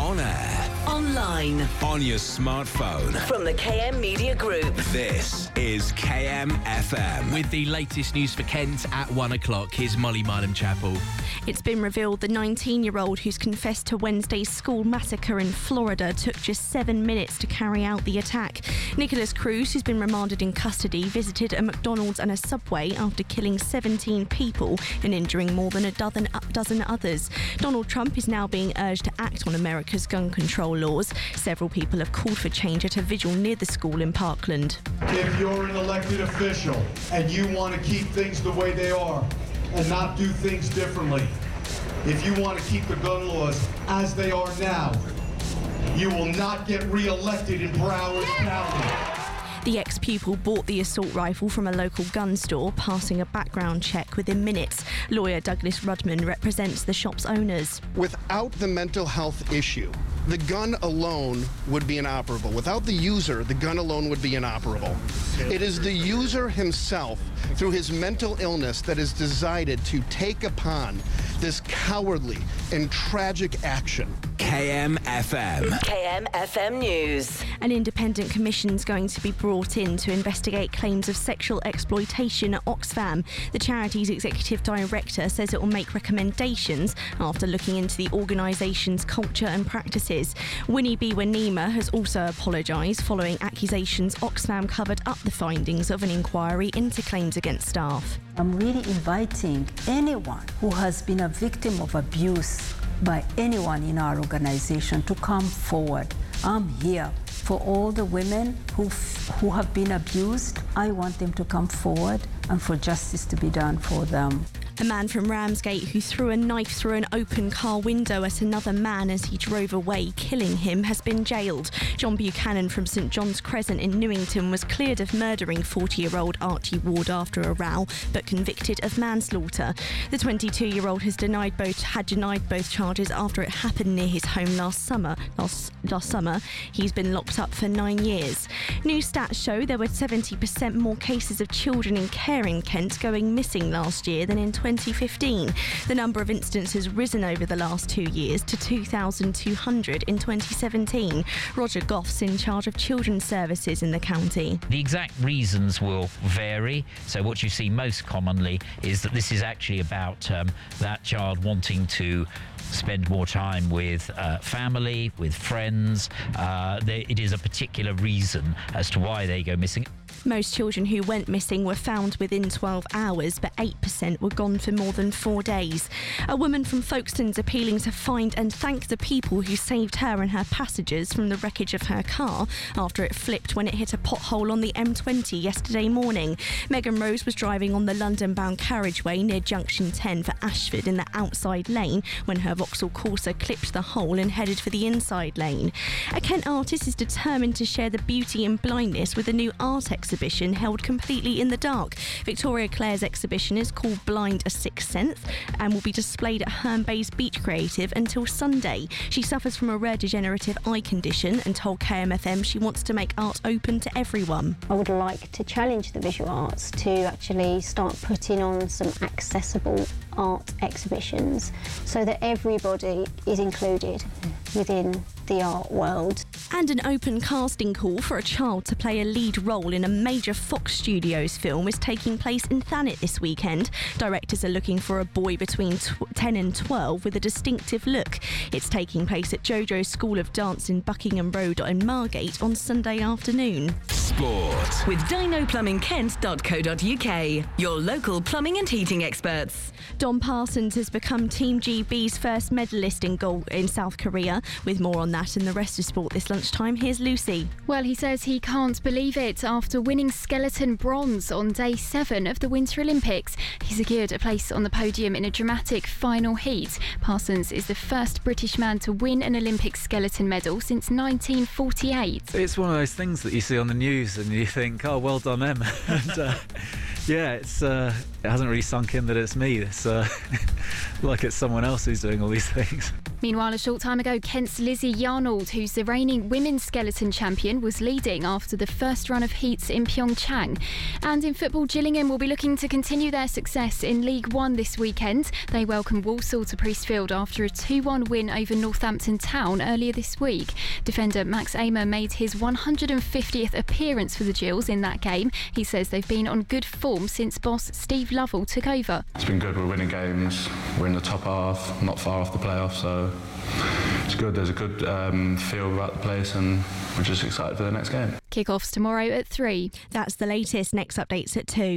On air. Online. On your smartphone. From the KM Media Group. This is KM FM. With the latest news for Kent at 1 o'clock, here's Molly Marlam-Chappell. It's been revealed the 19-year-old who's confessed to Wednesday's school massacre in Florida took just 7 minutes to carry out the attack. Nicholas Cruz, who's been remanded in custody, visited a McDonald's and a Subway after killing 17 people and injuring more than a dozen others. Donald Trump is now being urged to act on America's gun control laws. Several people have called for change at a vigil near the school in Parkland. If you're an elected official and you want to keep things the way they are and not do things differently, if you want to keep the gun laws as they are now, you will not get re-elected in Broward County. The ex-pupil bought the assault rifle from a local gun store, passing a background check within minutes. Lawyer Douglas Rudman represents the shop's owners. Without the mental health issue, the gun alone would be inoperable. Without the user, the gun alone would be inoperable. It is the user himself, through his mental illness, that has decided to take upon this cowardly and tragic action. KM FM. KM FM News. An independent commission is going to be brought in to investigate claims of sexual exploitation at Oxfam. The charity's executive director says it will make recommendations after looking into the organisation's culture and practices. Winnie Biwanima has also apologised following accusations Oxfam covered up the findings of an inquiry into claims against staff. I'm really inviting anyone who has been a victim of abuse by anyone in our organization to come forward. I'm here for all the women who have been abused. I want them to come forward and for justice to be done for them. A man from Ramsgate who threw a knife through an open car window at another man as he drove away, killing him, has been jailed. John Buchanan from St John's Crescent in Newington was cleared of murdering 40-year-old Archie Ward after a row, but convicted of manslaughter. The 22-year-old had denied both charges after it happened near his home last summer. He's been locked up for 9 years. New stats show there were 70% more cases of children in care in Kent going missing last year than in 2015. The number of incidents has risen over the last 2 years to 2,200 in 2017. Roger Goff's in charge of children's services in the county. The exact reasons will vary. So what you see most commonly is that this is actually about that child wanting to spend more time with family, with friends. It is a particular reason as to why they go missing. Most children who went missing were found within 12 hours, but 8% were gone for more than 4 days. A woman from Folkestone's appealing to find and thank the people who saved her and her passengers from the wreckage of her car after it flipped when it hit a pothole on the M20 yesterday morning. Megan Rose was driving on the London-bound carriageway near Junction 10 for Ashford in the outside lane when her Vauxhall Corsa clipped the hole and headed for the inside lane. A Kent artist is determined to share the beauty in blindness with a new art exhibition held completely in the dark. Victoria Clare's exhibition is called Blind a Sixth Sense and will be displayed at Herne Bay's Beach Creative until Sunday. She suffers from a rare degenerative eye condition and told KMFM she wants to make art open to everyone. I would like to challenge the visual arts to actually start putting on some accessible art exhibitions so that everybody is included within the art world. And an open casting call for a child to play a lead role in a major Fox Studios film is taking place in Thanet this weekend. Directors are looking for a boy between 10 and 12 with a distinctive look. It's taking place at JoJo's School of Dance in Buckingham Road in Margate on Sunday afternoon. Sport. With dinoplumbingkent.co.uk, your local plumbing and heating experts. Don Parsons has become Team GB's first medalist in gold in South Korea. With more on that and the rest of sport this lunchtime, here's Lucy. Well, he says he can't believe it. After winning skeleton bronze on day 7 of the Winter Olympics, he secured a place on the podium in a dramatic final heat. Parsons is the first British man to win an Olympic skeleton medal since 1948. It's one of those things that you see on the news and you think, oh, well done them. And it hasn't really sunk in that it's me. It's like it's someone else who's doing all these things. Meanwhile, a short time ago, Kent's Lizzie Yarnold, who's the reigning women's skeleton champion, was leading after the first run of heats in Pyeongchang. And in football, Gillingham will be looking to continue their success in League One this weekend. They welcome Walsall to Priestfield after a 2-1 win over Northampton Town earlier this week. Defender Max Amer made his 150th appearance for the Gills in that game. He says they've been on good form since boss Steve Lovell took over. It's been good. We're winning games. We're in the top half, not far off the playoffs, so it's good. There's a good feel about the place, and we're just excited for the next game. Kick-offs tomorrow at 3. That's the latest. Next updates at 2.